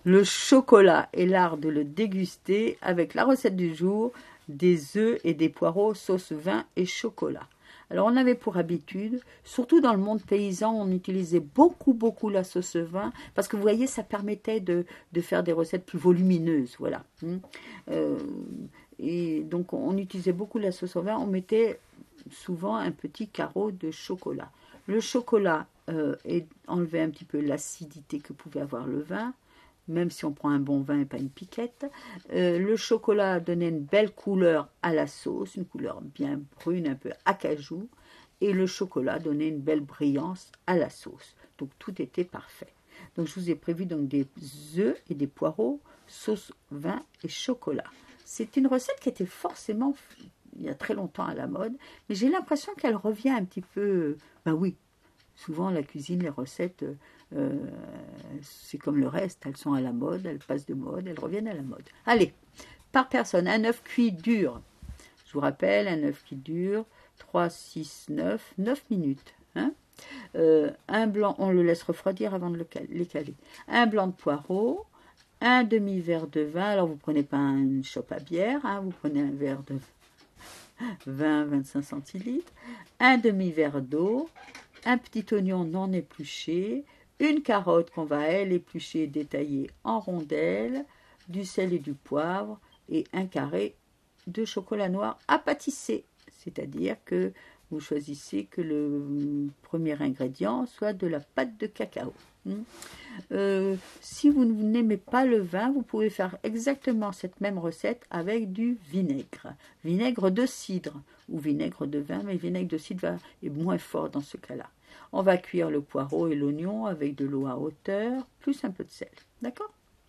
le chocolat et l'art de le déguster avec la recette du jour, des œufs et des poireaux sauce vin et chocolat. Alors on avait pour habitude, surtout dans le monde paysan, on utilisait beaucoup la sauce vin, parce que vous voyez, ça permettait de faire des recettes plus volumineuses, voilà. Et donc on utilisait beaucoup la sauce au vin, on mettait souvent un petit carreau de chocolat. Le chocolat enlevait un petit peu l'acidité que pouvait avoir le vin, même si on prend un bon vin et pas une piquette. Le chocolat donnait une belle couleur à la sauce, une couleur bien brune, un peu acajou, et le chocolat donnait une belle brillance à la sauce. Donc tout était parfait. Donc je vous ai prévu donc des œufs et des poireaux, sauce vin et chocolat. C'est une recette qui était forcément, il y a très longtemps, à la mode, mais j'ai l'impression qu'elle revient un petit peu, ben oui, souvent la cuisine, les recettes, c'est comme le reste, elles sont à la mode, elles passent de mode, elles reviennent à la mode. Allez, par personne, un œuf cuit dur. Je vous rappelle, un œuf qui dure 3, 6, 9 minutes. Hein, un blanc, on le laisse refroidir avant de les caler. Un blanc de poireau, un demi-verre de vin. Alors vous prenez pas une chope à bière, hein, vous prenez un verre de 20-25 centilitres, un demi-verre d'eau, un petit oignon non épluché, une carotte qu'on va elle éplucher et détailler en rondelles, du sel et du poivre et un carré de chocolat noir à pâtisser. C'est-à-dire que vous choisissez que le premier ingrédient soit de la pâte de cacao. Si vous n'aimez pas le vin, vous pouvez faire exactement cette même recette avec du vinaigre. Vinaigre de cidre ou vinaigre de vin, mais vinaigre de cidre est moins fort dans ce cas-là. On va cuire le poireau et l'oignon avec de l'eau à hauteur, plus un peu de sel. D'accord ?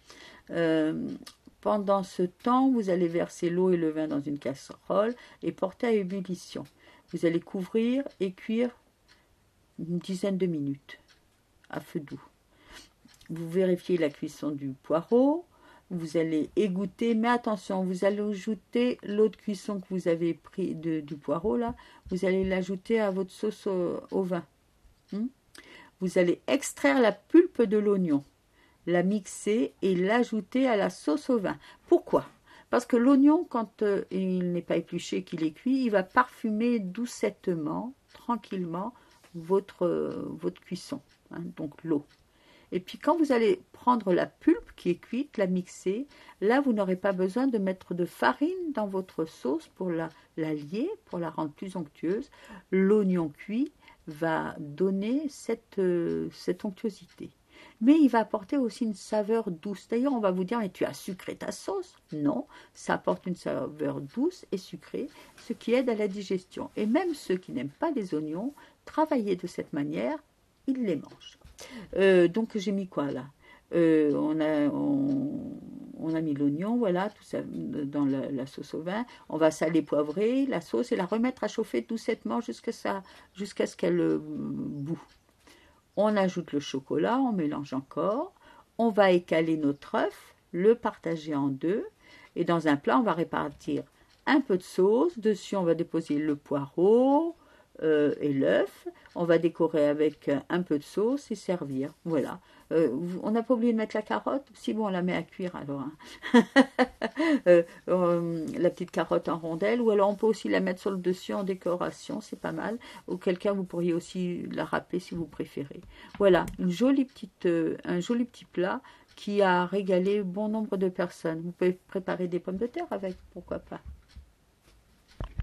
Pendant ce temps, vous allez verser l'eau et le vin dans une casserole et porter à ébullition. Vous allez couvrir et cuire une dizaine de minutes à feu doux. Vous vérifiez la cuisson du poireau, vous allez égoutter, mais attention, vous allez ajouter l'eau de cuisson que vous avez pris du poireau, là, vous allez l'ajouter à votre sauce au vin. Vous allez extraire la pulpe de l'oignon, la mixer et l'ajouter à la sauce au vin. Pourquoi ? Parce que l'oignon, quand il n'est pas épluché, qu'il est cuit, il va parfumer doucettement, tranquillement, votre cuisson, hein, donc l'eau. Et puis quand vous allez prendre la pulpe qui est cuite, la mixer, là vous n'aurez pas besoin de mettre de farine dans votre sauce pour la lier, pour la rendre plus onctueuse. L'oignon cuit va donner cette onctuosité. Mais il va apporter aussi une saveur douce. D'ailleurs, on va vous dire, mais tu as sucré ta sauce. Non, ça apporte une saveur douce et sucrée, ce qui aide à la digestion. Et même ceux qui n'aiment pas les oignons, travailler de cette manière, ils les mangent. Donc j'ai mis quoi là, on a mis l'oignon, voilà, tout ça dans la sauce au vin. On va saler, poivrer la sauce et la remettre à chauffer doucettement jusqu'à ce qu'elle bout. On ajoute le chocolat, on mélange encore. On va écaler notre œuf, le partager en deux. Et dans un plat, on va répartir un peu de sauce. Dessus, on va déposer le poireau et l'œuf. On va décorer avec un peu de sauce et servir. Voilà. On n'a pas oublié de mettre la carotte. Si bon, on la met à cuire alors. Hein. La petite carotte en rondelle. Ou alors on peut aussi la mettre sur le dessus en décoration. C'est pas mal. Auquel cas, vous pourriez aussi la râper si vous préférez. Voilà. Un joli petit plat qui a régalé bon nombre de personnes. Vous pouvez préparer des pommes de terre avec. Pourquoi pas.